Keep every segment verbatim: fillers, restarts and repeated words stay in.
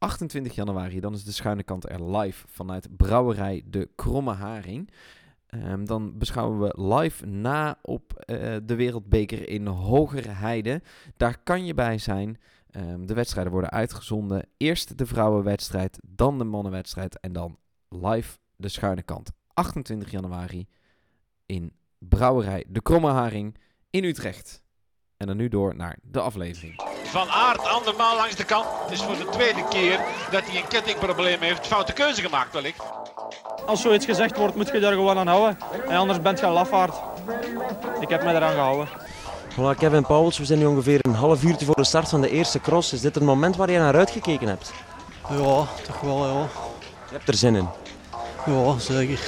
achtentwintig januari, dan is de schuine kant er live vanuit Brouwerij De Kromme Haring. Um, dan beschouwen we live na op uh, de Wereldbeker in Hogerheide. Daar kan je bij zijn. Um, de wedstrijden worden uitgezonden. Eerst de vrouwenwedstrijd, dan de mannenwedstrijd en dan live de schuine kant. achtentwintig januari in Brouwerij De Kromme Haring in Utrecht. En dan nu door naar de aflevering. Van Aert andermaal langs de kant. Het is voor de tweede keer dat hij een kettingprobleem heeft. Foute keuze gemaakt wellicht. Als zoiets gezegd wordt, moet je er gewoon aan houden. En anders bent je een lafaard. Ik heb me eraan gehouden. Voilà, Kevin Pauwels, we zijn nu ongeveer een half uurtje voor de start van de eerste cross. Is dit het moment waar je naar uitgekeken hebt? Ja, toch wel, ja. Je hebt er zin in? Ja, zeker.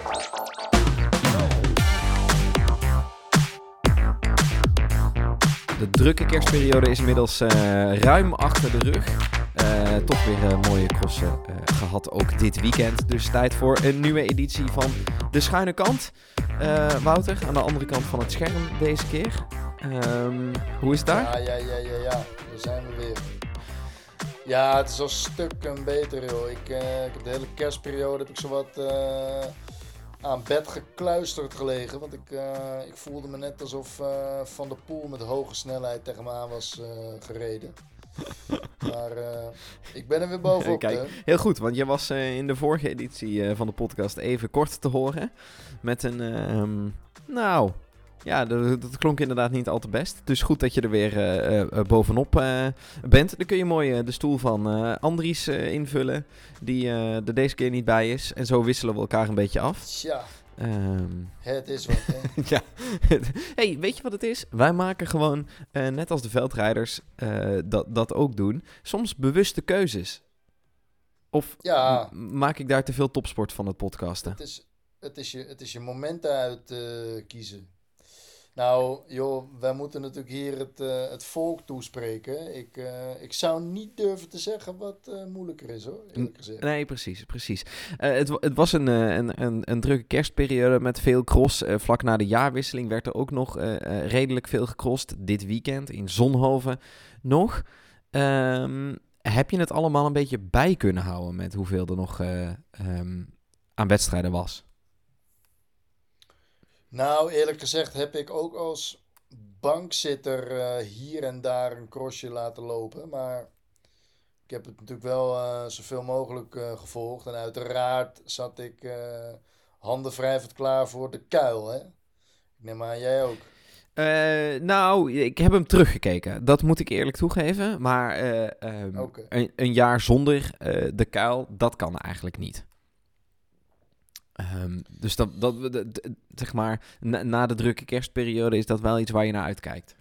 De drukke kerstperiode is inmiddels uh, ruim achter de rug. Uh, toch weer uh, mooie crossen uh, gehad ook dit weekend. Dus tijd voor een nieuwe editie van De Schuine Kant. Uh, Wouter, aan de andere kant van het scherm deze keer. Um, hoe is het daar? Ja, ja, ja, ja, ja. Daar zijn we weer. Ja, het is al stukken beter, joh. Ik, uh, ik heb de hele kerstperiode heb ik zowat uh, aan bed gekluisterd gelegen. Want ik, uh, ik voelde me net alsof uh, Van der Poel met hoge snelheid tegen me aan was uh, gereden. Maar uh, ik ben er weer bovenop. Kijk, heel goed, want je was uh, in de vorige editie uh, van de podcast even kort te horen. Met een, uh, um, nou, ja, dat, dat klonk inderdaad niet al te best. Dus goed dat je er weer uh, uh, bovenop uh, bent. Dan kun je mooi uh, de stoel van uh, Andries uh, invullen, die uh, er deze keer niet bij is. En zo wisselen we elkaar een beetje af. Tja. Um, het is wat, hè? ja. Hey, weet je wat het is? Wij maken gewoon, uh, net als de veldrijders uh, dat, dat ook doen, soms bewuste keuzes. Of ja. m- maak ik daar te veel topsport van het podcasten? Het is, het is, je, het is je momenten uit uh, kiezen. Nou, joh, wij moeten natuurlijk hier het, uh, het volk toespreken. Ik, uh, ik zou niet durven te zeggen wat uh, moeilijker is, hoor, eerlijk gezegd. Nee, precies, precies. Uh, het, het was een, uh, een, een, een drukke kerstperiode met veel cross. Uh, vlak na de jaarwisseling werd er ook nog uh, uh, redelijk veel gecrossed. Dit weekend in Zonhoven nog. Um, heb je het allemaal een beetje bij kunnen houden met hoeveel er nog uh, um, aan wedstrijden was? Nou, eerlijk gezegd heb ik ook als bankzitter uh, hier en daar een crossje laten lopen. Maar ik heb het natuurlijk wel uh, zoveel mogelijk uh, gevolgd. En uiteraard zat ik uh, handen wrijvend klaar voor de kuil, hè? Ik neem aan, jij ook. Uh, nou, ik heb hem teruggekeken. Dat moet ik eerlijk toegeven. Maar uh, um, okay. een, een jaar zonder uh, de kuil, dat kan eigenlijk niet. Um, dus dat, dat, dat, dat, zeg maar, na, na de drukke kerstperiode is dat wel iets waar je naar uitkijkt.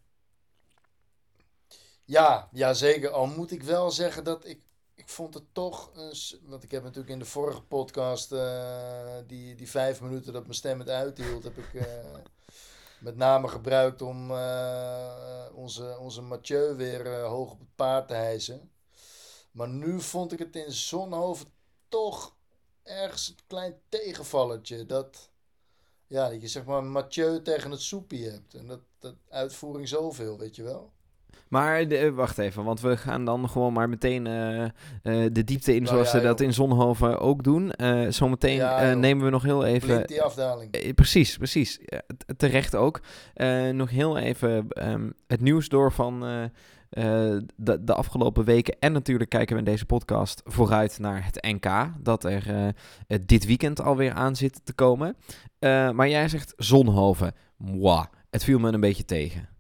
Ja, ja zeker. Al moet ik wel zeggen dat ik, ik vond het toch, uh, want ik heb natuurlijk in de vorige podcast, uh, die, die vijf minuten dat mijn stem het uithield, heb ik uh, met name gebruikt om uh, onze, onze Mathieu weer uh, hoog op het paard te hijsen. Maar nu vond ik het in Zonhoven toch ergens een klein tegenvallertje. Dat, ja, dat je zeg maar Mathieu tegen het soepie hebt. En dat, dat uitvoering zoveel, weet je wel. Maar de, wacht even, want we gaan dan gewoon maar meteen uh, uh, de diepte in, nou, zoals ja, ze dat in Zonhoven ook doen. Uh, zometeen ja, uh, nemen we nog heel even... Blink die afdaling. Uh, precies, precies. Uh, terecht ook. Uh, nog heel even um, het nieuws door van uh, uh, de, de afgelopen weken. En natuurlijk kijken we in deze podcast vooruit naar het N K. Dat er uh, uh, dit weekend alweer aan zit te komen. Uh, maar jij zegt Zonhoven. Mwah, het viel me een beetje tegen.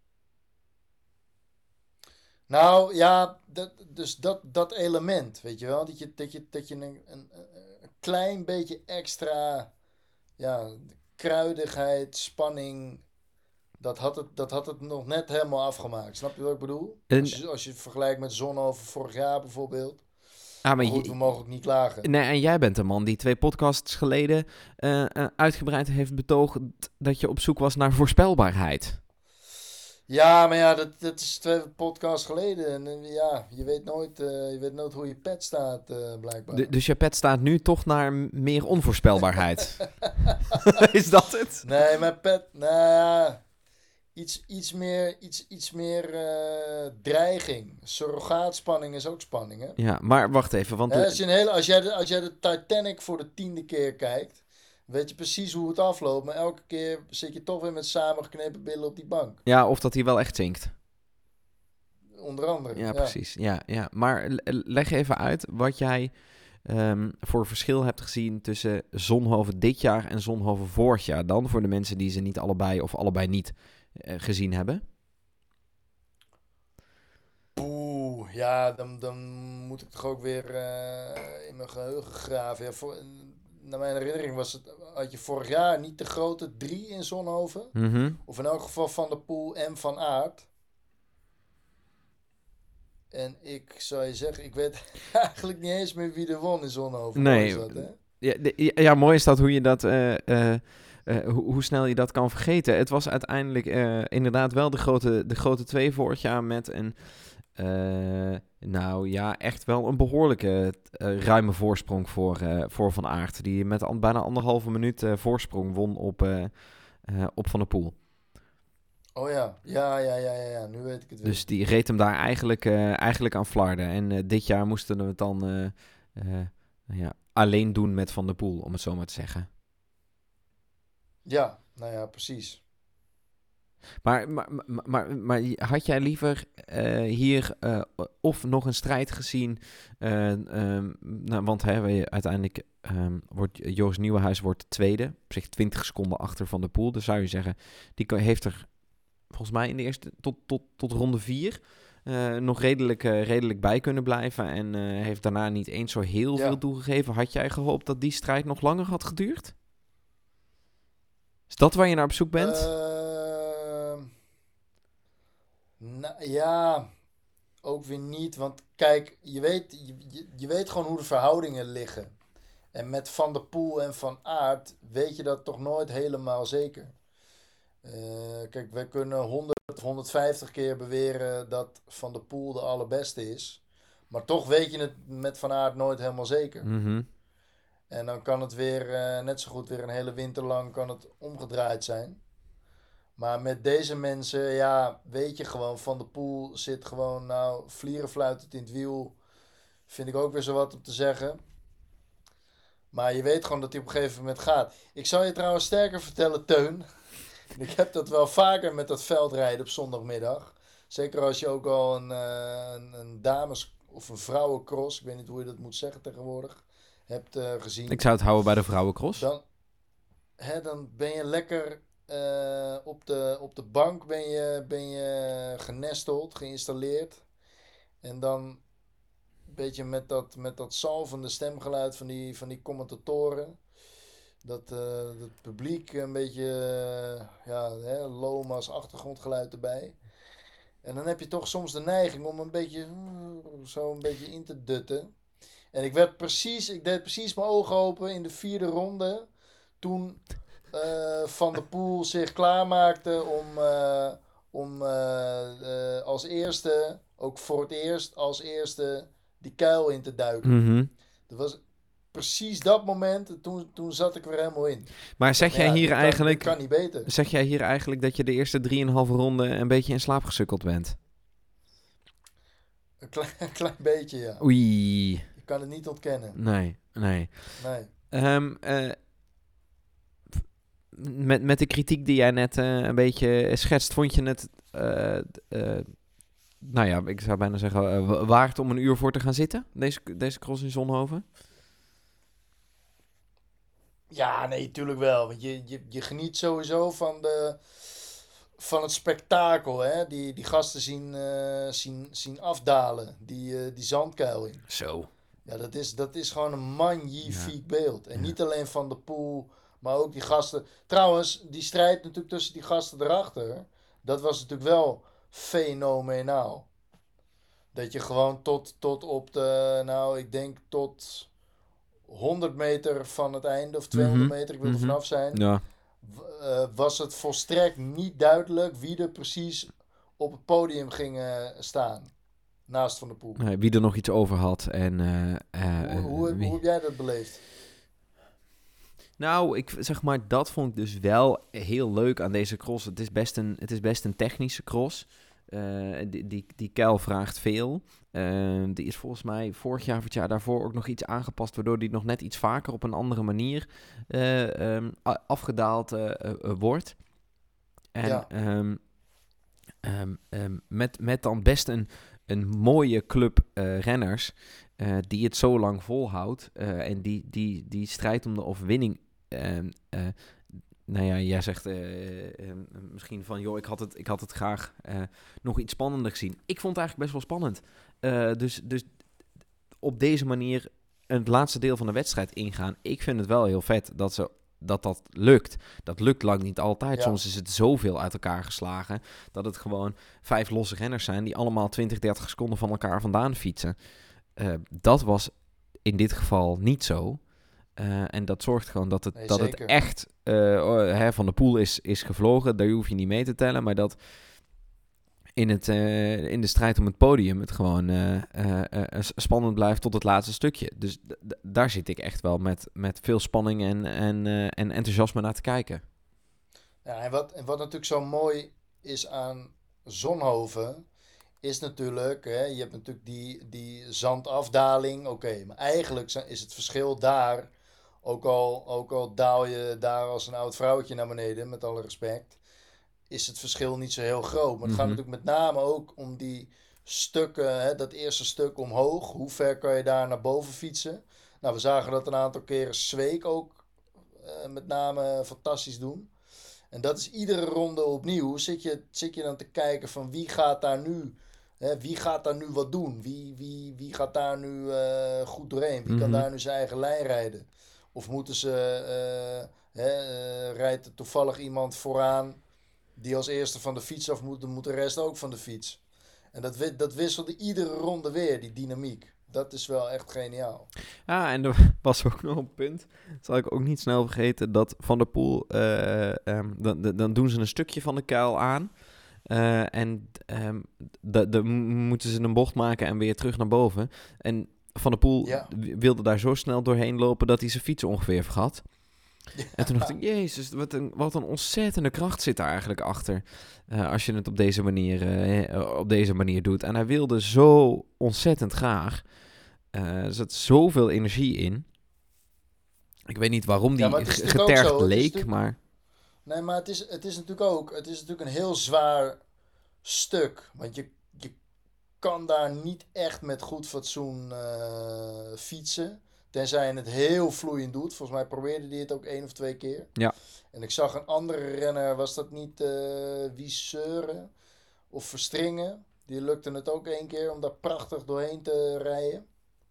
Nou ja, dat, dus dat, dat element, weet je wel, dat je, dat je, dat je een, een, een klein beetje extra ja, kruidigheid, spanning, dat had, het, dat had het nog net helemaal afgemaakt. Snap je wat ik bedoel? En... Als, je, als je het vergelijkt met Zonhoven vorig jaar bijvoorbeeld. Ah, maar goed, je, we mogen ook niet klagen. Nee, en jij bent een man die twee podcasts geleden uh, uh, uitgebreid heeft betoogd dat je op zoek was naar voorspelbaarheid. Ja, maar ja, dat, dat is twee podcasts geleden. En ja, je weet nooit, uh, je weet nooit hoe je pet staat, uh, blijkbaar. De, dus je pet staat nu toch naar meer onvoorspelbaarheid? Is dat het? Nee, mijn pet, nou ja, iets, iets meer, iets, iets meer uh, dreiging. Surrogaatspanning is ook spanning, hè? Ja, maar wacht even, want... Hè, de- als, je een hele, als, jij de, als jij de Titanic voor de tiende keer kijkt, weet je precies hoe het afloopt. Maar elke keer zit je toch weer met samengeknepen billen op die bank. Ja, of dat hij wel echt zinkt. Onder andere. Ja, Ja. precies. Ja, ja. Maar l- leg even uit wat jij um, voor verschil hebt gezien tussen Zonhoven dit jaar en Zonhoven vorig jaar dan, voor de mensen die ze niet allebei of allebei niet uh, gezien hebben. Oeh, ja, dan, dan moet ik toch ook weer uh, in mijn geheugen graven. Ja, voor, naar mijn herinnering was het, had je vorig jaar niet de grote drie in Zonhoven. Mm-hmm. Of in elk geval Van der Poel en Van Aert. En ik zou je zeggen, ik weet eigenlijk niet eens meer wie er won in Zonhoven. Nee. Dat, hè? Ja, de, ja, mooi is dat hoe je dat, uh, uh, uh, hoe, hoe snel je dat kan vergeten. Het was uiteindelijk uh, inderdaad wel de grote, de grote twee vorig jaar met een, uh, nou ja, echt wel een behoorlijke uh, ruime voorsprong voor, uh, voor Van Aert. Die met an, bijna anderhalve minuut uh, voorsprong won op, uh, uh, op Van der Poel. Oh ja, ja, ja, ja, ja, ja. Nu weet ik het weer. Dus die reed hem daar eigenlijk, uh, eigenlijk aan flarden. En uh, dit jaar moesten we het dan uh, uh, ja, alleen doen met Van der Poel, om het zo maar te zeggen. Ja, nou ja, precies. Maar, maar, maar, maar, maar had jij liever uh, hier uh, of nog een strijd gezien? Uh, um, nou, want hè, we, uiteindelijk um, wordt Joris Nieuwenhuis wordt tweede. Op zich twintig seconden achter Van der Poel. Dus zou je zeggen, die heeft er volgens mij in de eerste tot, tot, tot ronde vier uh, nog redelijk, uh, redelijk bij kunnen blijven. En uh, heeft daarna niet eens zo heel Ja. veel toegegeven. Had jij gehoopt dat die strijd nog langer had geduurd? Is dat waar je naar op zoek bent? Uh, nou, ja, ook weer niet. Want kijk, je weet, je, je, je weet gewoon hoe de verhoudingen liggen. En met Van der Poel en Van Aert weet je dat toch nooit helemaal zeker. Uh, kijk, wij kunnen honderd of honderdvijftig keer beweren dat Van der Poel de allerbeste is. Maar toch weet je het met Van Aert nooit helemaal zeker. Mm-hmm. En dan kan het weer, uh, net zo goed weer een hele winter lang kan het omgedraaid zijn. Maar met deze mensen, ja, weet je gewoon, Van der Poel zit gewoon, nou, vlierenfluitend in het wiel. Vind ik ook weer zo wat om te zeggen. Maar je weet gewoon dat hij op een gegeven moment gaat. Ik zal je trouwens sterker vertellen, Teun. Ik heb dat wel vaker met dat veldrijden op zondagmiddag. Zeker als je ook al een, uh, een, een dames- of een vrouwencross, ik weet niet hoe je dat moet zeggen tegenwoordig, hebt uh, gezien. Ik zou het houden bij de vrouwencross. Dan, hè, dan ben je lekker uh, op, de, op de bank ben je, ben je genesteld, geïnstalleerd. En dan een beetje met dat, met dat zalvende stemgeluid van die, van die commentatoren. Dat, uh, dat publiek een beetje uh, ja, hè, loma's achtergrondgeluid erbij. En dan heb je toch soms de neiging om een beetje uh, zo een beetje in te dutten. En ik werd precies, ik deed precies mijn ogen open in de vierde ronde. Toen uh, Van der Poel zich klaarmaakte om, uh, om uh, uh, als eerste, ook voor het eerst, als eerste die kuil in te duiken. Mm-hmm. Dat was precies dat moment, toen, toen zat ik weer helemaal in. Maar zeg jij ja, hier dat eigenlijk... Kan, dat kan niet beter. Zeg jij hier eigenlijk dat je de eerste drieënhalve ronde een beetje in slaap gesukkeld bent? Een klein, een klein beetje, ja. Oei. Ik kan het niet ontkennen. Nee, nee. Nee. Um, uh, met, met de kritiek die jij net uh, een beetje schetst, vond je het... Uh, uh, nou ja, ik zou bijna zeggen, uh, waard om een uur voor te gaan zitten? Deze, deze cross in Zonhoven? Ja, nee, tuurlijk wel. Want je, je, je geniet sowieso van, de, van het spektakel. Hè? Die, die gasten zien, uh, zien, zien afdalen. Die, uh, die zandkuil in. Zo. Ja, dat is, dat is gewoon een magnifiek ja. beeld. En ja. niet alleen Van der Poel, maar ook die gasten. Trouwens, die strijd natuurlijk tussen die gasten erachter. Dat was natuurlijk wel fenomenaal. Dat je gewoon tot, tot op de, nou ik denk tot honderd meter van het einde of tweehonderd mm-hmm. meter, ik wil er mm-hmm. vanaf zijn. Ja. Uh, was het volstrekt niet duidelijk wie er precies op het podium ging uh, staan. Naast Van der Poel. Nee, wie er nog iets over had. En, uh, uh, hoe, hoe, wie... hoe heb jij dat beleefd? Nou, ik zeg maar, dat vond ik dus wel heel leuk aan deze cross. Het is best een, het is best een technische cross. Uh, die, die, die kuil vraagt veel. Uh, die is volgens mij vorig jaar of het jaar daarvoor ook nog iets aangepast, waardoor die nog net iets vaker op een andere manier uh, um, afgedaald uh, uh, wordt. En Ja. um, um, um, met, met dan best een, een mooie club uh, renners uh, die het zo lang volhoudt uh, en die, die, die strijd om de overwinning. Uh, uh, nou ja, jij zegt uh, uh, misschien van, joh, ik had het, ik had het graag uh, nog iets spannender gezien. Ik vond het eigenlijk best wel spannend. Uh, dus, dus op deze manier het laatste deel van de wedstrijd ingaan. Ik vind het wel heel vet dat ze, dat, dat lukt. Dat lukt lang niet altijd. Ja. Soms is het zoveel uit elkaar geslagen dat het gewoon vijf losse renners zijn die allemaal twintig, dertig seconden van elkaar vandaan fietsen. Uh, dat was in dit geval niet zo. Uh, en dat zorgt gewoon dat het, Nee, dat het echt uh, hè, van de Poel is, is gevlogen. Daar hoef je niet mee te tellen. Maar dat in, het, uh, in de strijd om het podium het gewoon uh, uh, uh, spannend blijft tot het laatste stukje. Dus d- d- daar zit ik echt wel met, met veel spanning en, en, uh, en enthousiasme naar te kijken. Ja, en wat, en wat natuurlijk zo mooi is aan Zonhoven, is natuurlijk, hè, je hebt natuurlijk die, die zandafdaling. Oké, okay, maar eigenlijk is het verschil daar, ook al, ook al daal je daar als een oud vrouwtje naar beneden, met alle respect, is het verschil niet zo heel groot. Maar het gaat Mhm. natuurlijk met name ook om die stukken, hè, dat eerste stuk omhoog. Hoe ver kan je daar naar boven fietsen? Nou, we zagen dat een aantal keren Zweek ook uh, met name fantastisch doen. En dat is iedere ronde opnieuw. Zit je, zit je dan te kijken van wie gaat daar nu, hè, wie gaat daar nu wat doen? Wie, wie, wie gaat daar nu uh, goed doorheen? Wie Mhm. kan daar nu zijn eigen lijn rijden? Of moeten ze, uh, hè, uh, rijdt er toevallig iemand vooraan die als eerste van de fiets af moet, dan moet de rest ook van de fiets. En dat, dat wisselde iedere ronde weer, die dynamiek. Dat is wel echt geniaal. Ja, en er was ook nog een punt, dat zal ik ook niet snel vergeten, dat Van der Poel, uh, um, dan, dan doen ze een stukje van de kuil aan. Uh, en um, dan moeten ze een bocht maken en weer terug naar boven. En Van der Poel Ja. wilde daar zo snel doorheen lopen dat hij zijn fiets ongeveer vergat. Ja. En toen dacht ik, jezus, wat een, wat een ontzettende kracht zit daar eigenlijk achter. Uh, als je het op deze, manier, uh, op deze manier doet. En hij wilde zo ontzettend graag. Uh, er zat zoveel energie in. Ik weet niet waarom die Ja, maar het is g- natuurlijk ook getergd zo, het is leek, natuurlijk- maar... Nee, maar het is, het is natuurlijk ook, het is natuurlijk een heel zwaar stuk. Want je, je kan daar niet echt met goed fatsoen uh, fietsen. Tenzij je het heel vloeiend doet. Volgens mij probeerde hij het ook één of twee keer. Ja. En ik zag een andere renner, was dat niet uh, Wieseuren of Verstringen? Die lukte het ook één keer om daar prachtig doorheen te rijden.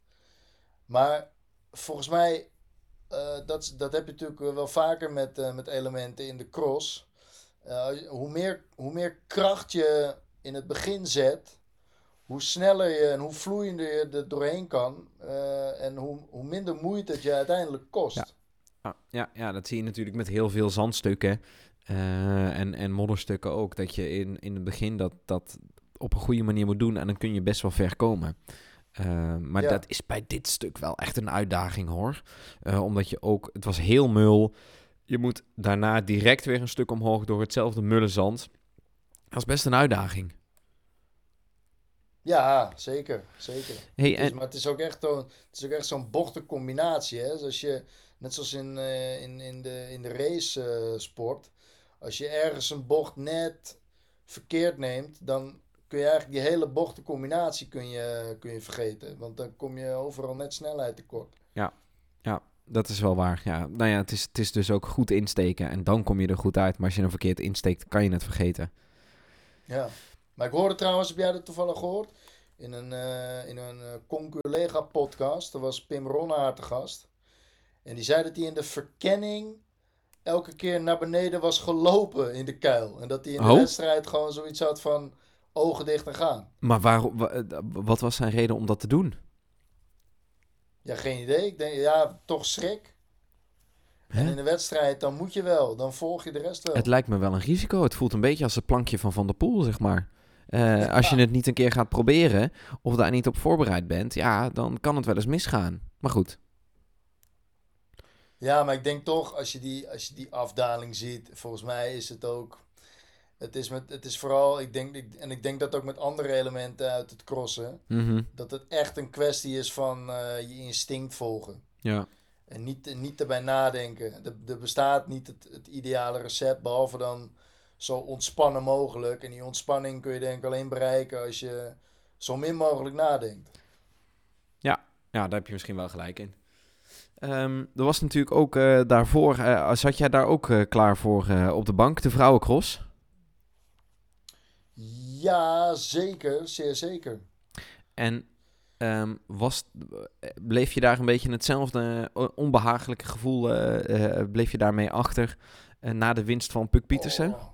Maar volgens mij, uh, dat, dat heb je natuurlijk wel vaker met, uh, met elementen in de cross. Uh, hoe, meer, hoe meer kracht je in het begin zet, hoe sneller je en hoe vloeiender je er doorheen kan. Uh, en hoe, hoe minder moeite het je uiteindelijk kost. Ja. Ah, ja, ja, dat zie je natuurlijk met heel veel zandstukken uh, en, en modderstukken ook. Dat je in, in het begin dat, dat op een goede manier moet doen en dan kun je best wel ver komen. Uh, maar Ja. dat is bij dit stuk wel echt een uitdaging hoor. Uh, omdat je ook, het was heel mul. Je moet daarna direct weer een stuk omhoog door hetzelfde mulle zand. Dat is best een uitdaging. Ja, zeker. zeker. Hey, Het is, en, maar het is ook echt, zo, het is ook echt zo'n bochtencombinatie. Hè? Dus als je, net zoals in, uh, in, in de, in de race uh, sport, als je ergens een bocht net verkeerd neemt, dan kun je eigenlijk die hele bochtencombinatie kun je, kun je vergeten. Want dan kom je overal net snelheid tekort. Ja, ja, dat is wel waar. Ja, nou ja, het is, het is dus ook goed insteken en dan kom je er goed uit. Maar als je een verkeerd insteekt, kan je het vergeten. Ja. Maar ik hoorde trouwens, heb jij dat toevallig gehoord? In een, uh, in een uh, Conculega podcast, daar was Pim Ronnaert te gast. En die zei dat hij in de verkenning elke keer naar beneden was gelopen in de kuil. En dat hij in de Oh? wedstrijd gewoon zoiets had van ogen dicht en gaan. Maar waarom, wa- wat was zijn reden om dat te doen? Ja, geen idee. Ik denk, ja, toch schrik. En Hè? in de wedstrijd, dan moet je wel. Dan volg je de rest wel. Het lijkt me wel een risico. Het voelt een beetje als het plankje van Van der Poel, zeg maar. Uh, als je het niet een keer gaat proberen, of daar niet op voorbereid bent, ja, dan kan het wel eens misgaan. Maar goed. Ja, maar ik denk toch, als je die, als je die afdaling ziet, volgens mij is het ook... Het is, met, het is vooral, ik denk, ik, en ik denk dat ook met andere elementen uit het crossen, Mm-hmm. dat het echt een kwestie is van uh, je instinct volgen. Ja. En niet, niet erbij nadenken. Er, er bestaat niet het, het ideale recept, behalve dan zo ontspannen mogelijk. En die ontspanning kun je denk ik alleen bereiken als je zo min mogelijk nadenkt. Ja, ja, daar heb je misschien wel gelijk in. Um, er was natuurlijk ook uh, daarvoor, uh, zat jij daar ook uh, klaar voor uh, op de bank, de vrouwencross? Ja, zeker, zeer zeker. En um, was, bleef je daar een beetje hetzelfde uh, onbehagelijke gevoel, uh, uh, bleef je daarmee achter uh, na de winst van Puck Pietersen? Oh.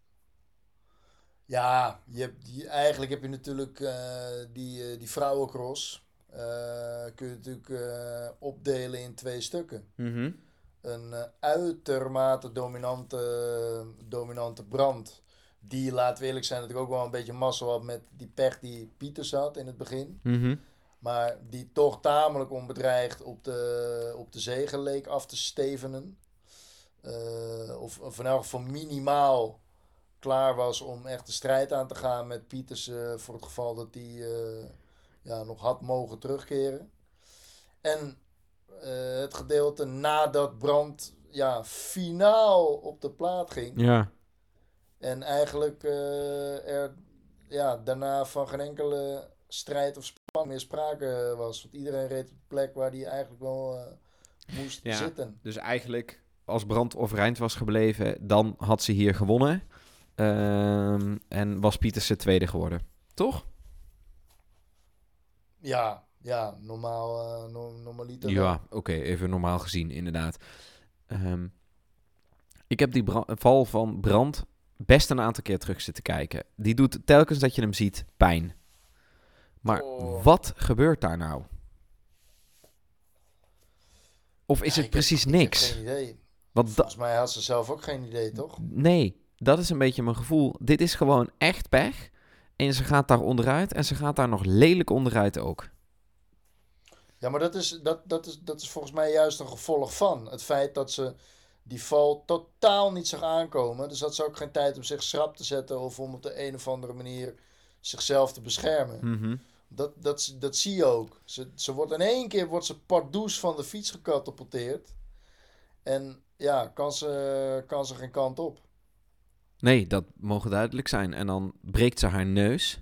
Ja, je hebt, je, eigenlijk heb je natuurlijk uh, die, uh, die vrouwencross. Uh, kun je natuurlijk uh, opdelen in twee stukken. Mm-hmm. Een uh, uitermate dominante, dominante Brand. Die, laten we eerlijk zijn, natuurlijk ook wel een beetje mazzel had met die pech die Pieters had in het begin. Mm-hmm. Maar die toch tamelijk onbedreigd op de, op de zege leek af te stevenen. Uh, of, of in elk geval minimaal klaar was om echt de strijd aan te gaan met Pieters. Uh, voor het geval dat hij uh, ja, nog had mogen terugkeren. En uh, het gedeelte nadat Brand ja, finaal op de plaat ging. Ja. En eigenlijk uh, er ja, daarna van geen enkele strijd of spanning meer sprake was. Want iedereen reed op de plek waar hij eigenlijk wel uh, moest ja, zitten. Dus eigenlijk, als Brand overeind was gebleven, dan had ze hier gewonnen. Um, en was Pietersen tweede geworden. Toch? Ja, ja, normaal, uh, no- normaliter. Ja, oké, okay, even normaal gezien, inderdaad. Um, ik heb die bra- val van Brand best een aantal keer terug zitten kijken. Die doet telkens dat je hem ziet pijn. Maar oh. wat gebeurt daar nou? Of is ja, het precies heb, niks? Ik heb geen idee. Want Volgens da- mij had ze zelf ook geen idee, toch? Nee, dat is een beetje mijn gevoel. Dit is gewoon echt pech. En ze gaat daar onderuit. En ze gaat daar nog lelijk onderuit ook. Ja, maar dat is, dat, dat is, dat is volgens mij juist een gevolg van het feit dat ze die val totaal niet zag aankomen. Dus had ze ook geen tijd om zich schrap te zetten of om op de een of andere manier zichzelf te beschermen. Mm-hmm. Dat, dat, dat zie je ook. Ze, ze wordt in één keer wordt ze pardoes van de fiets gecatapulteerd. En ja, kan ze, kan ze geen kant op. Nee, dat mogen duidelijk zijn. En dan breekt ze haar neus.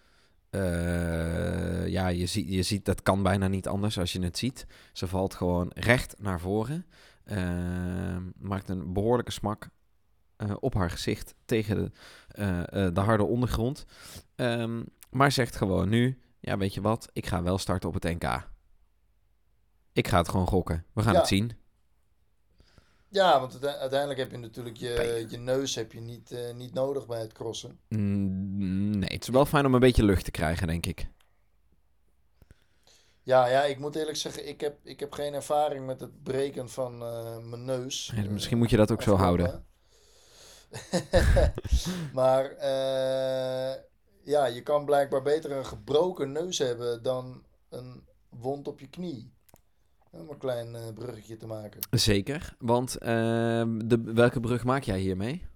Uh, ja, je, zie, je ziet, dat kan bijna niet anders als je het ziet. Ze valt gewoon recht naar voren. Uh, maakt een behoorlijke smak uh, op haar gezicht tegen de, uh, uh, de harde ondergrond. Um, maar zegt gewoon nu, ja, weet je wat, ik ga wel starten op het N K. Ik ga het gewoon gokken. We gaan ja. het zien. Ja, want uiteindelijk heb je natuurlijk je, je neus heb je niet, uh, niet nodig bij het crossen. Mm, nee, het is wel fijn om een beetje lucht te krijgen, denk ik. Ja, ja, ik moet eerlijk zeggen, ik heb, ik heb geen ervaring met het breken van uh, mijn neus. Ja, misschien moet je dat ook zo houden. Maar uh, ja, je kan blijkbaar beter een gebroken neus hebben dan een wond op je knie. Om een klein uh, bruggetje te maken. Zeker, want uh, de, welke brug maak jij hiermee?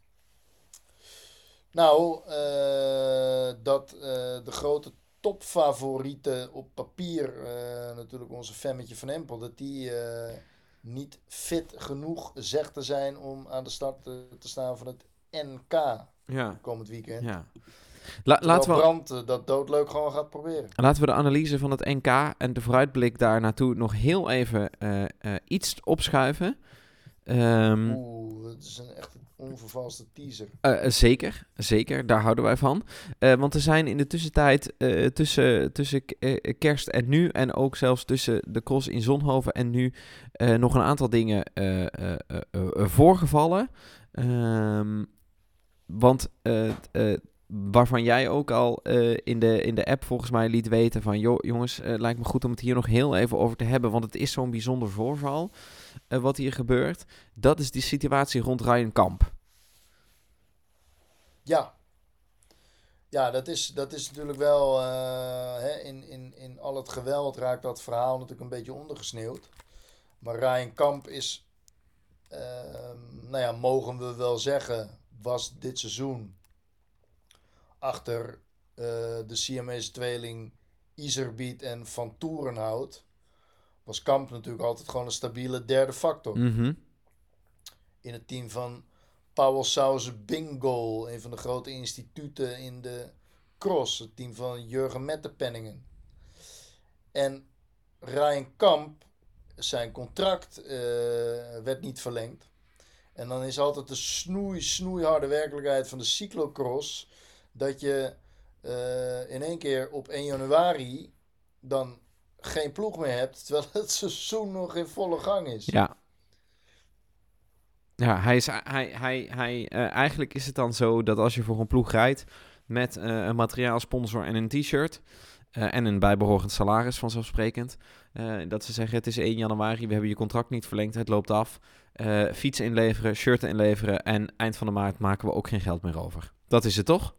Nou, uh, dat uh, de grote topfavoriete op papier, uh, natuurlijk onze Femmetje van Empel, dat die uh, niet fit genoeg zegt te zijn om aan de start te, te staan van het N K ja. komend weekend. Ja. La- laten we Brand uh, dat doodleuk gewoon gaat proberen. Laten we de analyse van het N K en de vooruitblik daar naartoe nog heel even uh, uh, iets opschuiven. Um, Oeh, dat is een echt onvervalste teaser. Uh, zeker, zeker. Daar houden wij van. Uh, want er zijn in de tussentijd uh, tussen, tussen uh, kerst en nu en ook zelfs tussen de cross in Zonhoven en nu uh, nog een aantal dingen uh, uh, uh, uh, voorgevallen. Um, want uh, uh, waarvan jij ook al uh, in, de, in de app volgens mij liet weten van... joh, jongens, uh, lijkt me goed om het hier nog heel even over te hebben. Want het is zo'n bijzonder voorval uh, wat hier gebeurt. Dat is die situatie rond Ryan Kamp. Ja. Ja, dat is, dat is natuurlijk wel... Uh, hè, in, in, in al het geweld raakt dat verhaal natuurlijk een beetje ondergesneeuwd. Maar Ryan Kamp is, uh, nou ja, mogen we wel zeggen, was dit seizoen achter uh, de Siamese tweeling Iserbiet en Van Toerenhout, was Kamp natuurlijk altijd gewoon een stabiele derde factor. Mm-hmm. In het team van Powell Sauze Bingo, een van de grote instituten in de cross. Het team van Jurgen Mettepenningen. En Ryan Kamp, zijn contract uh, werd niet verlengd. En dan is altijd de snoei, snoeiharde werkelijkheid van de cyclocross dat je uh, in één keer op één januari dan geen ploeg meer hebt, terwijl het seizoen nog in volle gang is. Ja. Ja, hij is, hij, hij, hij, uh, eigenlijk is het dan zo dat als je voor een ploeg rijdt met uh, een materiaalsponsor en een t-shirt uh, en een bijbehorend salaris vanzelfsprekend, uh, dat ze zeggen het is één januari, we hebben je contract niet verlengd, het loopt af, uh, fietsen inleveren, shirten inleveren en eind van de maand maken we ook geen geld meer over. Dat is het toch?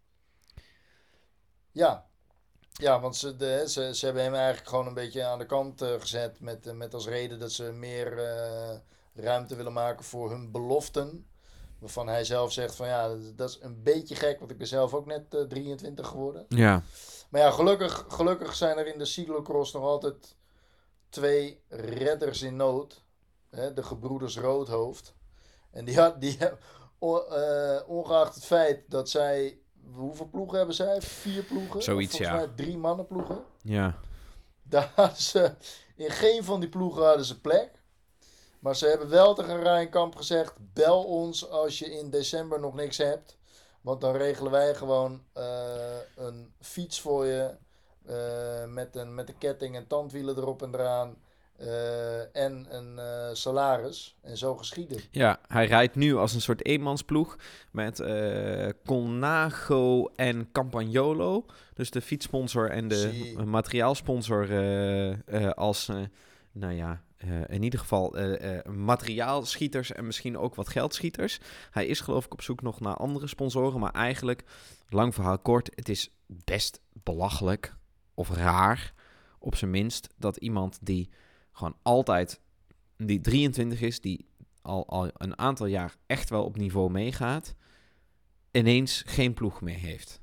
Ja. Ja, want ze, de, ze, ze hebben hem eigenlijk gewoon een beetje aan de kant uh, gezet met, uh, met als reden dat ze meer uh, ruimte willen maken voor hun beloften. Waarvan hij zelf zegt van ja, dat, dat is een beetje gek, want ik ben zelf ook net uh, drieëntwintig geworden. Ja. Maar ja, gelukkig, gelukkig zijn er in de cyclocross nog altijd twee redders in nood. Hè, de gebroeders Roodhoofd. En die, had, die on, uh, ongeacht het feit dat zij... Hoeveel ploegen hebben zij? Vier ploegen? Zoiets, volgens ja. mij drie mannenploegen. Ja. Daar hadden ze, in geen van die ploegen hadden ze plek. Maar ze hebben wel tegen Ryan Kamp gezegd, bel ons als je in december nog niks hebt. Want dan regelen wij gewoon uh, een fiets voor je. Uh, met, een, met een ketting en tandwielen erop en eraan. Uh, en een uh, salaris. En zo geschieden. Ja, hij rijdt nu als een soort eenmansploeg met uh, Colnago en Campagnolo. Dus de fietssponsor en de Zie. materiaalsponsor uh, uh, als, uh, nou ja, uh, in ieder geval uh, uh, materiaalschieters en misschien ook wat geldschieters. Hij is geloof ik op zoek nog naar andere sponsoren, maar eigenlijk, lang verhaal kort, het is best belachelijk of raar, op zijn minst, dat iemand die gewoon altijd, die drieëntwintig is, die al, al een aantal jaar echt wel op niveau meegaat, ineens geen ploeg meer heeft.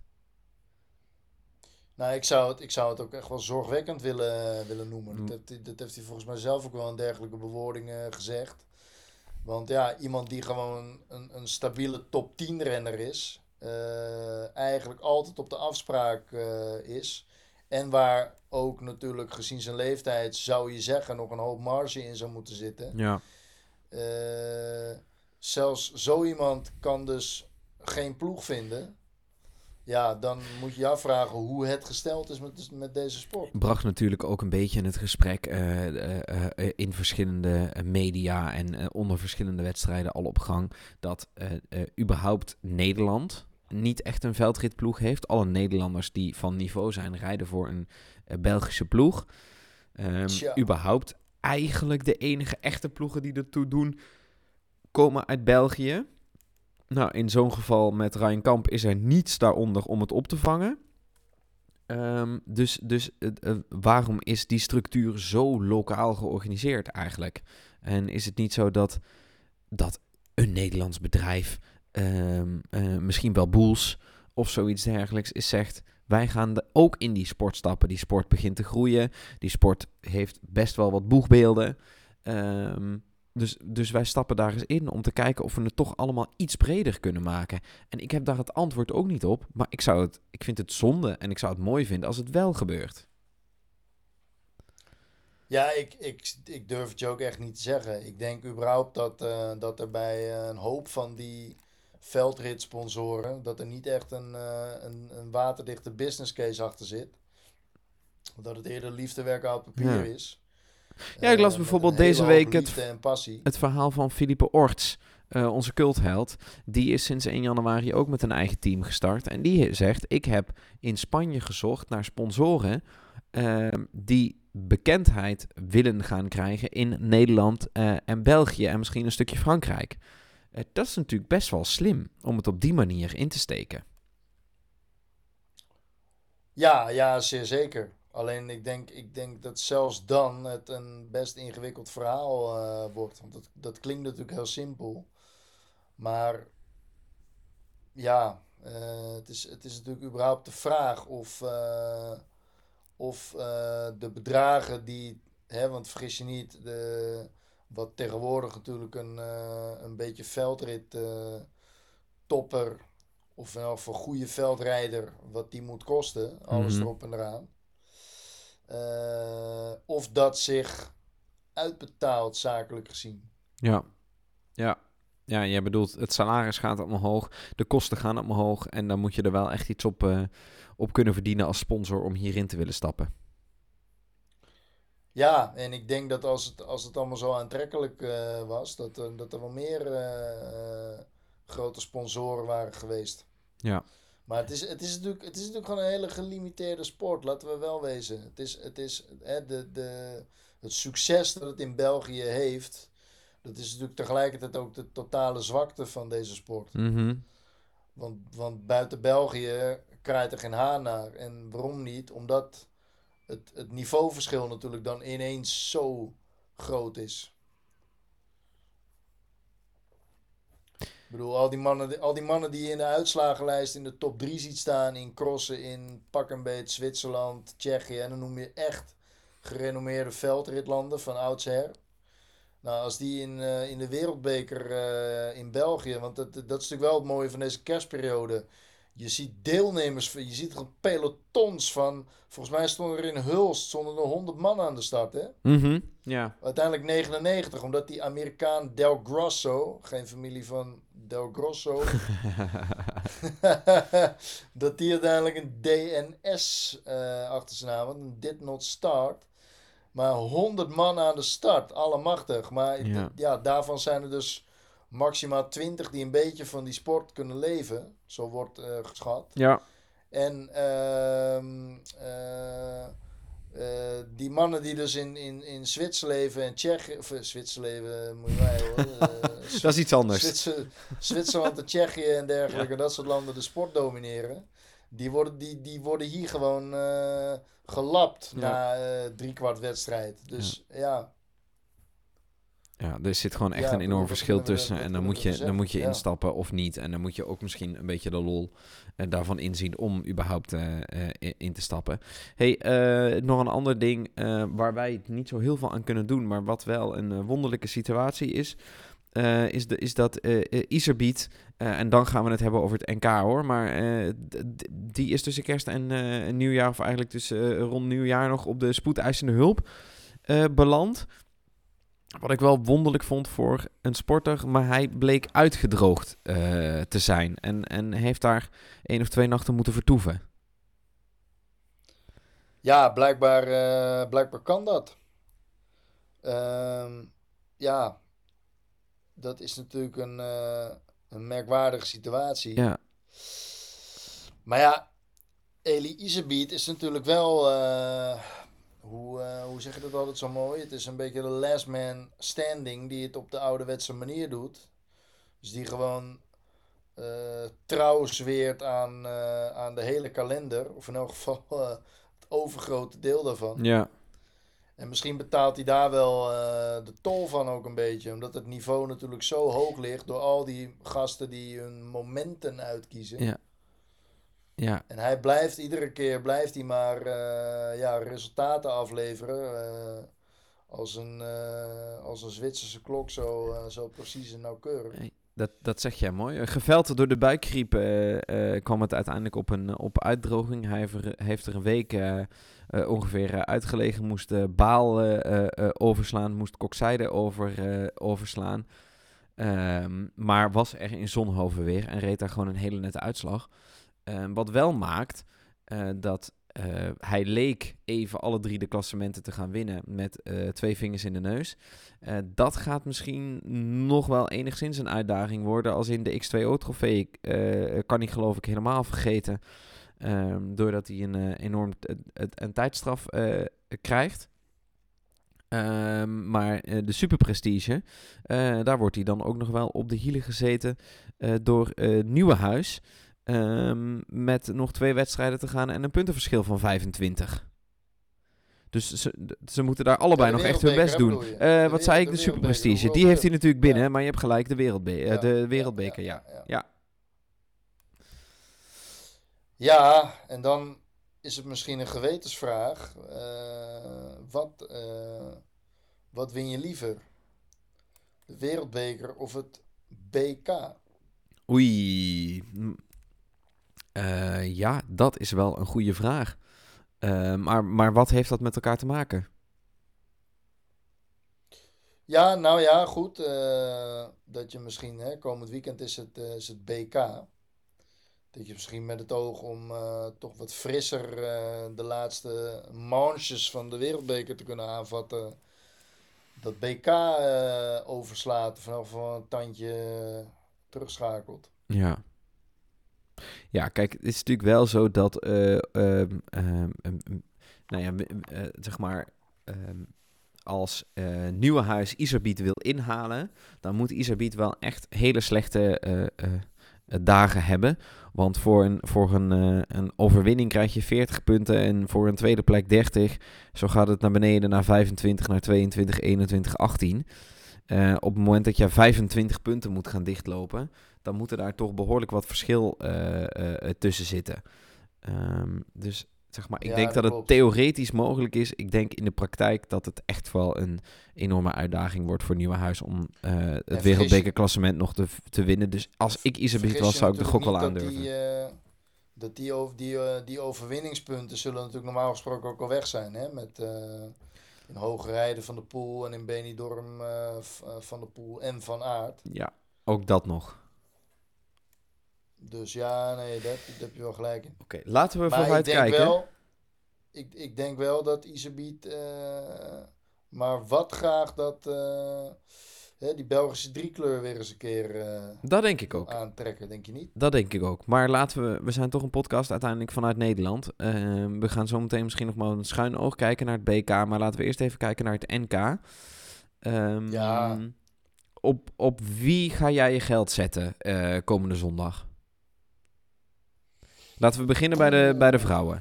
Nou, ik zou het, ik zou het ook echt wel zorgwekkend willen, willen noemen. Mm. Dat, dat heeft hij volgens mij zelf ook wel in dergelijke bewoordingen gezegd. Want ja, iemand die gewoon een, een stabiele top tien renner is, uh, eigenlijk altijd op de afspraak uh, is. En waar ook natuurlijk gezien zijn leeftijd, zou je zeggen, nog een hoop marge in zou moeten zitten. Ja. Uh, zelfs zo iemand kan dus geen ploeg vinden. Ja, dan moet je je afvragen hoe het gesteld is met, met deze sport. Bracht natuurlijk ook een beetje in het gesprek uh, uh, uh, in verschillende media en uh, onder verschillende wedstrijden al op gang, dat uh, uh, überhaupt Nederland niet echt een veldritploeg heeft. Alle Nederlanders die van niveau zijn, rijden voor een uh, Belgische ploeg. Um, überhaupt eigenlijk de enige echte ploegen die ertoe doen, komen uit België. Nou, in zo'n geval met Ryan Kamp is er niets daaronder om het op te vangen. Um, dus dus uh, uh, waarom is die structuur zo lokaal georganiseerd eigenlijk? En is het niet zo dat, dat een Nederlands bedrijf, um, uh, misschien wel Boels of zoiets dergelijks, is zegt, wij gaan de, ook in die sport stappen. Die sport begint te groeien. Die sport heeft best wel wat boegbeelden. Um, Dus, dus wij stappen daar eens in om te kijken of we het toch allemaal iets breder kunnen maken. En ik heb daar het antwoord ook niet op. Maar ik, zou het, ik vind het zonde en ik zou het mooi vinden als het wel gebeurt. Ja, ik, ik, ik durf het je ook echt niet te zeggen. Ik denk überhaupt dat, uh, dat er bij uh, een hoop van die veldritsponsoren, dat er niet echt een, uh, een, een waterdichte business case achter zit. Dat het eerder liefdewerk uit papier Ja. is. Ja, ik las Uh, bijvoorbeeld met een deze hele hoop week het, liefde en passie. het verhaal van Philippe Orts, uh, onze cultheld. Die is sinds één januari ook met een eigen team gestart. En die zegt, ik heb in Spanje gezocht naar sponsoren uh, die bekendheid willen gaan krijgen in Nederland uh, en België en misschien een stukje Frankrijk. Uh, dat is natuurlijk best wel slim om het op die manier in te steken. Ja, ja, zeer zeker. Alleen ik denk, ik denk dat zelfs dan het een best ingewikkeld verhaal uh, wordt. Want dat, dat klinkt natuurlijk heel simpel. Maar ja, uh, het, is, het is natuurlijk überhaupt de vraag of, uh, of uh, de bedragen die... Hè, want vergis je niet, de, wat tegenwoordig natuurlijk een, uh, een beetje veldrit uh, topper... of in elk geval goede veldrijder, wat die moet kosten. Alles Mhm. erop en eraan. Uh, of dat zich uitbetaalt, zakelijk gezien. Ja, ja. Ja, jij bedoelt, het salaris gaat omhoog, de kosten gaan omhoog en dan moet je er wel echt iets op, uh, op kunnen verdienen als sponsor om hierin te willen stappen. Ja, en ik denk dat als het, als het allemaal zo aantrekkelijk uh, was, dat, uh, dat er wel meer uh, uh, grote sponsoren waren geweest. Ja. Maar het is, het, is natuurlijk, het is natuurlijk gewoon een hele gelimiteerde sport, laten we wel wezen. Het is, het is hè, de, de, het succes dat het in België heeft, dat is natuurlijk tegelijkertijd ook de totale zwakte van deze sport. Mm-hmm. Want, want buiten België krijgt er geen haan naar. En waarom niet? Omdat het, het niveauverschil natuurlijk dan ineens zo groot is. Ik bedoel, al die mannen, al die mannen die je in de uitslagenlijst in de top drie ziet staan, in crossen, in pak een beet, Zwitserland, Tsjechië, en dan noem je echt gerenommeerde veldritlanden van oudsher. Nou, als die in, uh, in de wereldbeker uh, in België, want dat, dat is natuurlijk wel het mooie van deze kerstperiode. Je ziet deelnemers, je ziet gewoon pelotons van, volgens mij stonden er in Hulst, stonden er honderd man aan de start, hè? Mm-hmm. Ja. Uiteindelijk negenennegentig, omdat die Amerikaan Del Grosso, geen familie van Del Grosso, dat die uiteindelijk een D N S uh, achter zijn naam had, een Did Not Start. Maar honderd man aan de start, allemachtig. Maar Ja. d- ja, daarvan zijn er dus maximaal twintig die een beetje van die sport kunnen leven. Zo wordt uh, geschat. Ja. En uh, uh, uh, die mannen die dus in, in, in Zwitserleven en Tsjechië... Of uh, Zwitserleven, moet je mij hoor. Uh, Dat is iets anders. Zwitser, Zwitserland en Tsjechië en dergelijke, ja. Dat soort landen de sport domineren. Die worden, die, die worden hier gewoon uh, gelapt ja. na uh, driekwart wedstrijd. Dus ja. ja. Ja, er zit gewoon echt Ja, een enorm wat verschil kunnen we- tussen. wat En dan kunnen moet we je, dan zeggen? moet je Ja. instappen of niet. En dan moet je ook misschien een beetje de lol eh, daarvan inzien om überhaupt eh, eh, in- in te stappen. Hey, eh, nog een ander ding eh, waar wij het niet zo heel veel aan kunnen doen, maar wat wel een eh, wonderlijke situatie is, eh, is, de, is dat eh eh, Iserbiet, eh, en dan gaan we het hebben over het N K hoor, maar eh, d- d- die is tussen kerst en eh, nieuwjaar, of eigenlijk tussen eh, rond nieuwjaar nog op de spoedeisende hulp eh, beland. Wat ik wel wonderlijk vond voor een sporter, maar hij bleek uitgedroogd uh, te zijn. En, en heeft daar één of twee nachten moeten vertoeven. Ja, blijkbaar, uh, blijkbaar kan dat. Um, ja, dat is natuurlijk een, uh, een merkwaardige situatie. Ja, Maar ja, Eli Iserbiet is natuurlijk wel, uh, hoe, uh, hoe zeg je dat altijd zo mooi? Het is een beetje de last man standing die het op de ouderwetse manier doet. Dus die gewoon uh, trouw zweert aan, uh, aan de hele kalender. Of in elk geval uh, het overgrote deel daarvan. ja, En misschien betaalt hij daar wel uh, de tol van ook een beetje. Omdat het niveau natuurlijk zo hoog ligt door al die gasten die hun momenten uitkiezen. ja. Ja, En hij blijft iedere keer blijft hij maar uh, ja, resultaten afleveren. Uh, als, een, uh, als een Zwitserse klok, zo, uh, zo precies en nauwkeurig. hey, dat, dat zeg jij mooi. Geveld door de buikgriep uh, uh, kwam het uiteindelijk op een uh, op uitdroging. Hij heeft er, heeft er een week uh, uh, ongeveer uh, uitgelegen. Moest uh, Baal uh, uh, overslaan, moest Kokzijde over, uh, overslaan. Um, maar was er in Zonhoven weer en reed daar gewoon een hele nette uitslag. Um, wat wel maakt uh, dat uh, hij leek even alle drie de klassementen te gaan winnen met uh, twee vingers in de neus. Uh, dat gaat misschien nog wel enigszins een uitdaging worden, als in de X twee O-trofee uh, kan hij geloof ik helemaal vergeten, um, doordat hij een uh, enorm t- t- een tijdstraf uh, krijgt. Um, maar uh, de superprestige, uh, daar wordt hij dan ook nog wel op de hielen gezeten uh, door uh, Nieuwenhuis. Um, met nog twee wedstrijden te gaan en een puntenverschil van vijfentwintig. Dus ze, ze moeten daar allebei Ja, de nog echt hun best wereldbeker, doen. hè, bedoel je? Uh, De wat wereld- zei ik? de De Super wereldbeker, Prestige. de Die heeft hij World natuurlijk binnen, Ja. maar je hebt gelijk, de, wereldbe- uh, Ja, de ja, wereldbeker, ja. ja, ja. Ja. Ja, en dan is het misschien een gewetensvraag. Uh, wat, uh, wat win je liever? De wereldbeker of het B K? Oei. Uh, ja, dat is wel een goede vraag. Uh, maar, maar wat heeft dat met elkaar te maken? Ja, nou ja, goed. Uh, dat je misschien, hè, komend weekend is het, uh, is het B K. Dat je misschien met het oog om uh, toch wat frisser uh, de laatste manches van de wereldbeker te kunnen aanvatten. Dat B K uh, overslaat, of in elk geval een tandje uh, terugschakelt. Ja. Ja, kijk, het is natuurlijk wel zo dat, uh, um, um, um, nou ja, uh, zeg maar, um, als uh, Nieuwenhuis Iserbiet wil inhalen, dan moet Iserbiet wel echt hele slechte uh, uh, dagen hebben. Want voor een, voor een, uh, een overwinning krijg je veertig punten en voor een tweede plek dertig. Zo gaat het naar beneden naar vijfentwintig, naar tweeëntwintig, eenentwintig, achttien. Uh, op het moment dat je vijfentwintig punten moet gaan dichtlopen, dan moet er daar toch behoorlijk wat verschil uh, uh, tussen zitten. Um, dus zeg maar, ik Ja, denk dat dat het klopt. theoretisch mogelijk is. Ik denk in de praktijk dat het echt wel een enorme uitdaging wordt voor Nieuwenhuis om uh, het vergis- wereldbekerklassement nog te, te winnen. Dus als ik Iserbiet Vergis was, je zou ik de gok wel natuurlijk aandurven. niet Dat die, uh, dat die, over, die, uh, die overwinningspunten zullen natuurlijk normaal gesproken ook al weg zijn. Hè? Met uh, in Hoogrijden van de Poel en in Benidorm uh, v- uh, van de Poel en Van Aert. Ja, ook dat nog. Dus ja, nee, daar, daar heb je wel gelijk in. Oké, okay, laten we Maar ik vooruit denk kijken. wel, ik, ik denk wel dat Iserbiet, uh, maar wat graag dat uh, hè, die Belgische driekleur weer eens een keer uh, Dat denk ik ook. aantrekken, denk je niet? Dat denk ik ook. Maar laten we, we zijn toch een podcast uiteindelijk vanuit Nederland. Uh, we gaan zo meteen misschien nog maar een schuin oog kijken naar het B K. Maar laten we eerst even kijken naar het N K. Um, Ja. Op, op wie ga jij je geld zetten uh, komende zondag? Laten we beginnen bij de, bij de vrouwen.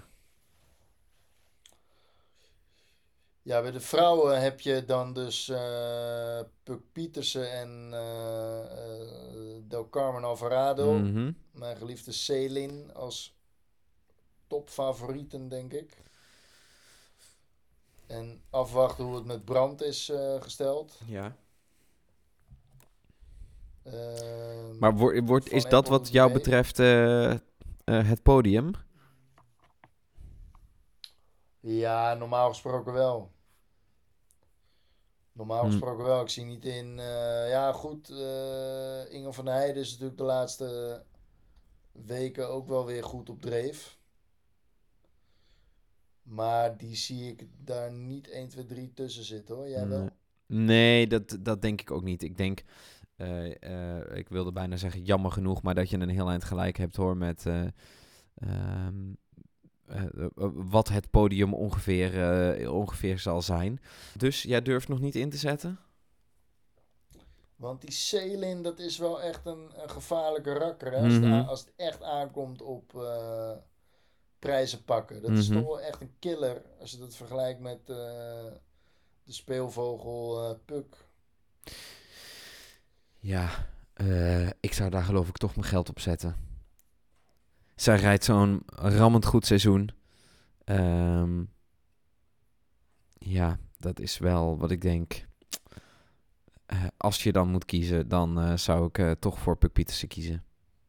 Ja, bij de vrouwen heb je dan dus uh, Puk Pietersen en uh, uh, Del Carmen Alvarado. Mm-hmm. Mijn geliefde Ceylin als topfavorieten, denk ik. En afwachten hoe het met Brandt is uh, gesteld. Ja. Uh, Maar wordt, wordt, is Van dat Empel wat jou mee. betreft uh, uh, het podium? Ja, normaal gesproken wel. Normaal Hmm. gesproken wel. Ik zie niet in... Uh, ja, goed. Uh, Inge van Heijden is natuurlijk de laatste weken ook wel weer goed op dreef. Maar die zie ik daar niet één, twee, drie tussen zitten, hoor. Jij wel? Nee, dat, dat denk ik ook niet. Ik denk... Uh, uh, ik wilde bijna zeggen jammer genoeg, maar dat je een heel eind gelijk hebt, hoor, met... Uh, um, Uh, uh, wat het podium ongeveer, uh, ongeveer zal zijn. Dus jij durft nog niet in te zetten? Want die Ceylin, dat is wel echt een, een gevaarlijke rakker. Hè? Mm-hmm. Als, het a- als het echt aankomt op uh, prijzen pakken. Dat is Mm-hmm. toch wel echt een killer. Als je dat vergelijkt met uh, de speelvogel uh, Puk. Ja, uh, ik zou daar geloof ik toch mijn geld op zetten. Zij rijdt zo'n rammend goed seizoen. Um, ja, dat is wel wat ik denk. Uh, als je dan moet kiezen, dan uh, zou ik uh, toch voor Puk Pietersen kiezen.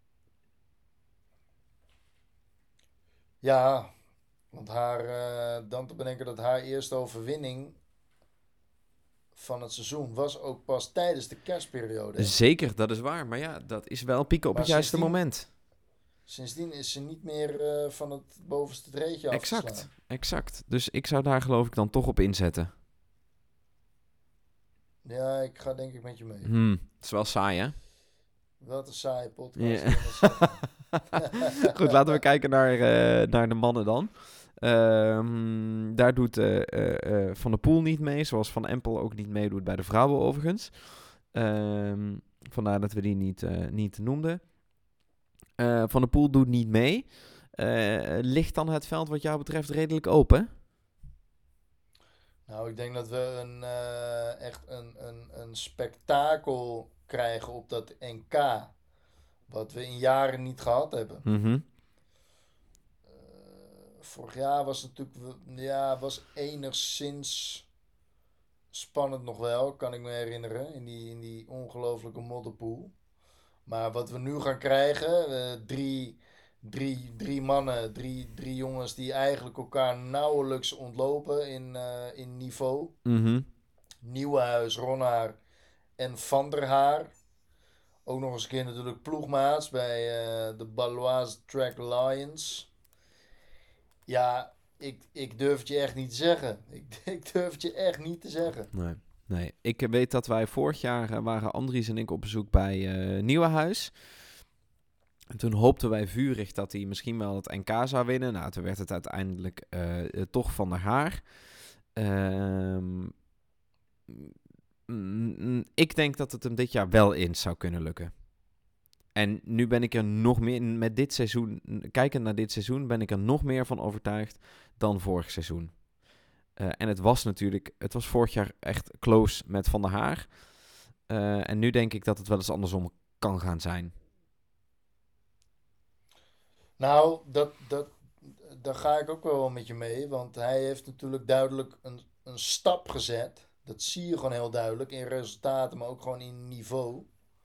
Ja, want haar, uh, dan te bedenken dat haar eerste overwinning van het seizoen was ook pas tijdens de kerstperiode. Zeker, dat is waar. Maar ja, dat is wel pieken op Maar het juiste sindsdien- moment. Sindsdien is ze niet meer uh, van het bovenste treedje Exact, afgeslaan. exact. Dus ik zou daar geloof ik dan toch op inzetten. Ja, ik ga denk ik met je mee. Hmm, het is wel saai, hè? Wat een saaie podcast. Ja. ik wil maar zeggen. Goed, laten we kijken naar, uh, naar de mannen dan. Um, daar doet uh, uh, uh, Van der Poel niet mee, zoals Van Empel ook niet meedoet bij de vrouwen overigens. Um, vandaar dat we die niet, uh, niet noemden. Uh, Van der Poel doet niet mee. Uh, ligt dan het veld wat jou betreft redelijk open? Nou, ik denk dat we een, eh, echt een, een, een spektakel krijgen op dat N K. Wat we in jaren niet gehad hebben. Mhm. Eh, vorig jaar was het natuurlijk, w- ja, was enigszins spannend nog wel, kan ik me herinneren. In die, in die ongelofelijke modderpool. Maar wat we nu gaan krijgen, eh, drie, drie, drie mannen, drie, drie jongens die eigenlijk elkaar nauwelijks ontlopen in, eh, in niveau. Mhm. Nieuwenhuis, Ronhaar en Van der Haar. Ook nog eens een keer natuurlijk ploegmaats bij eh, de Baloise Track Lions. Ja, ik, ik durf het je echt niet te zeggen. Ik, ik durf het je echt niet te zeggen. Nee. Nee, ik eh, weet dat wij vorig jaar eh, waren Andries en ik op bezoek bij eh Nieuwenhuis. En toen hoopten wij vurig dat hij misschien wel het N K zou winnen. Nou, toen werd het uiteindelijk eh, eh, toch Van der Haar. Ehm, mm, mm, ik denk dat het hem dit jaar wel eens zou kunnen lukken. En nu ben ik er nog meer, met dit seizoen, kijkend naar dit seizoen, ben ik er nog meer van overtuigd dan vorig seizoen. Uh, en het was natuurlijk, het was vorig jaar echt close met Van der Haar. Uh, en nu denk ik dat het wel eens andersom kan gaan zijn. Nou, dat, dat, daar ga ik ook wel met je mee. Want hij heeft natuurlijk duidelijk een, een stap gezet. Dat zie je gewoon heel duidelijk in resultaten, maar ook gewoon in niveau.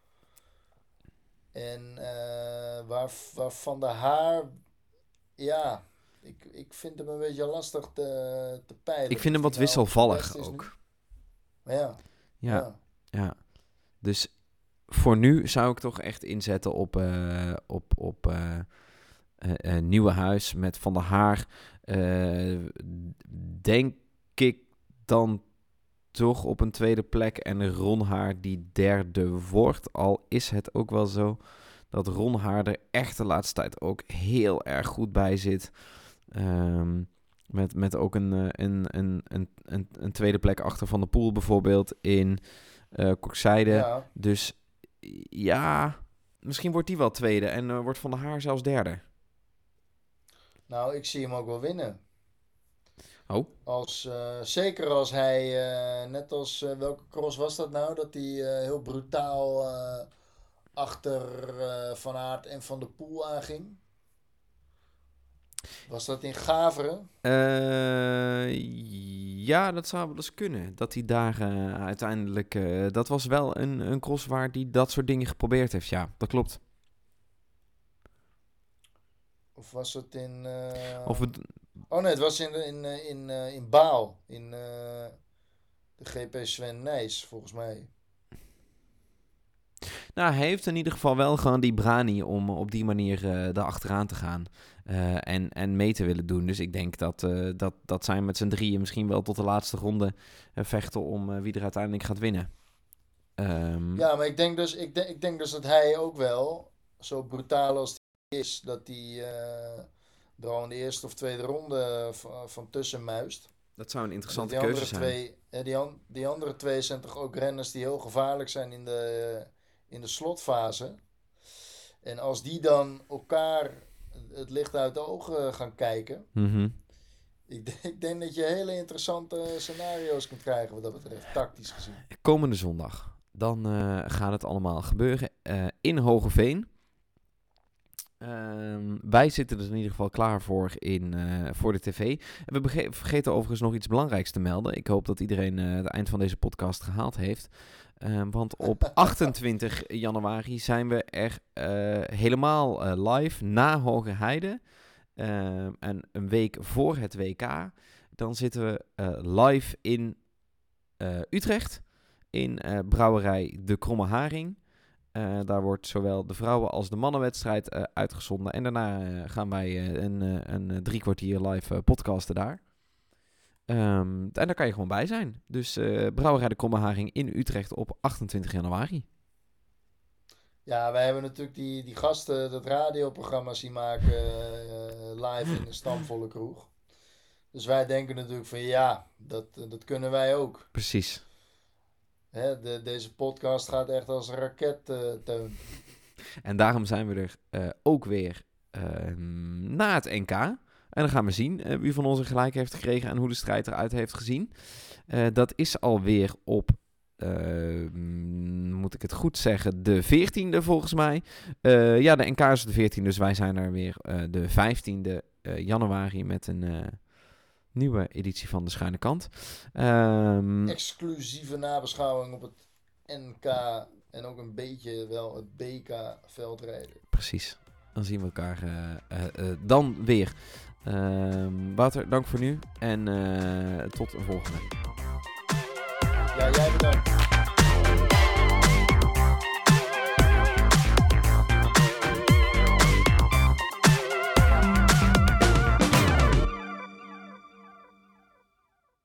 En uh, waar, waar Van der Haar, ja, ik, ik vind hem een beetje lastig te, te peilen. Ik vind hem wat nou wisselvallig ook. Maar ja, ja, ja. ja. Dus voor nu zou ik toch echt inzetten op, uh, op, op uh, uh, uh, Nieuwenhuis met Van der Haar. Uh, denk ik dan toch op een tweede plek en Ronhaar die derde wordt. Al is het ook wel zo dat Ronhaar er echt de laatste tijd ook heel erg goed bij zit. Um, met, met ook een, een, een, een, een, een tweede plek achter Van der Poel bijvoorbeeld in uh, Kokzijde. Ja. Dus ja, misschien wordt die wel tweede en uh, wordt Van der Haar zelfs derde. Nou, ik zie hem ook wel winnen. Oh. Als, uh, zeker als hij, uh, net als, uh, welke cross was dat nou? Dat hij uh, heel brutaal uh, achter uh, Van Aert en Van der Poel aanging. Was dat in Gaveren? Uh, ja, dat zou wel eens kunnen. Dat hij daar uh, uiteindelijk... Uh, dat was wel een, een cross waar hij dat soort dingen geprobeerd heeft. Ja, dat klopt. Of was het in... Uh... Of het... Oh nee, het was in, in, in, in, in Baal. In uh, de G P Sven Nys, volgens mij. Nou, hij heeft in ieder geval wel gewoon die brani om op die manier uh, erachteraan te gaan. Uh, en, en mee te willen doen. Dus ik denk dat, uh, dat, dat zij met z'n drieën misschien wel tot de laatste ronde uh, vechten om uh, wie er uiteindelijk gaat winnen. Um... Ja, maar ik denk, dus, ik, denk, ik denk dus dat hij ook wel, zo brutaal als hij is, dat hij uh, er al in de eerste of tweede ronde van, van tussen muist. Dat zou een interessante die keuze zijn. Twee, eh, die, an, die andere twee zijn toch ook renners die heel gevaarlijk zijn in de, uh, in de slotfase. En als die dan elkaar het licht uit de ogen gaan kijken. Mm-hmm. Ik, d- ik denk dat je hele interessante scenario's kunt krijgen wat dat betreft, tactisch gezien. Komende zondag. Dan uh, gaat het allemaal gebeuren uh, in Hogeveen. Uh, wij zitten er in ieder geval klaar voor, in, uh, voor de tv. En we bege- vergeten overigens nog iets belangrijks te melden. Ik hoop dat iedereen uh, het eind van deze podcast gehaald heeft. Uh, want op achtentwintig januari zijn we er uh, helemaal uh, live na Hogerheide. Uh, en een week voor het W K. Dan zitten we uh, live in uh, Utrecht. In uh, brouwerij De Kromme Haring. Uh, daar wordt zowel de vrouwen als de mannenwedstrijd uh, uitgezonden. En daarna uh, gaan wij uh, een, uh, een drie kwartier live uh, podcasten daar. Um, en daar kan je gewoon bij zijn. Dus uh, Brouwerij De Kromme Haring in Utrecht op achtentwintig januari. Ja, wij hebben natuurlijk die, die gasten dat radioprogramma zien maken uh, live in een stamvolle kroeg. Dus wij denken natuurlijk van ja, dat, dat kunnen wij ook. Precies. Hè, de, deze podcast gaat echt als een raket, uh, Teun. En daarom zijn we er uh, ook weer uh, na het N K. En dan gaan we zien uh, wie van ons er gelijk heeft gekregen en hoe de strijd eruit heeft gezien. Uh, dat is alweer op, uh, moet ik het goed zeggen, de veertiende volgens mij. Uh, ja, de N K is de veertiende, dus wij zijn er weer uh, de vijftiende uh, januari met een uh, nieuwe editie van De Schuine Kant. Um, Exclusieve nabeschouwing op het N K en ook een beetje wel het B K veldrijden. Precies, dan zien we elkaar uh, uh, uh, dan weer. Uh, Wouter, dank voor nu en uh, tot een volgende. Ja, jij bedankt.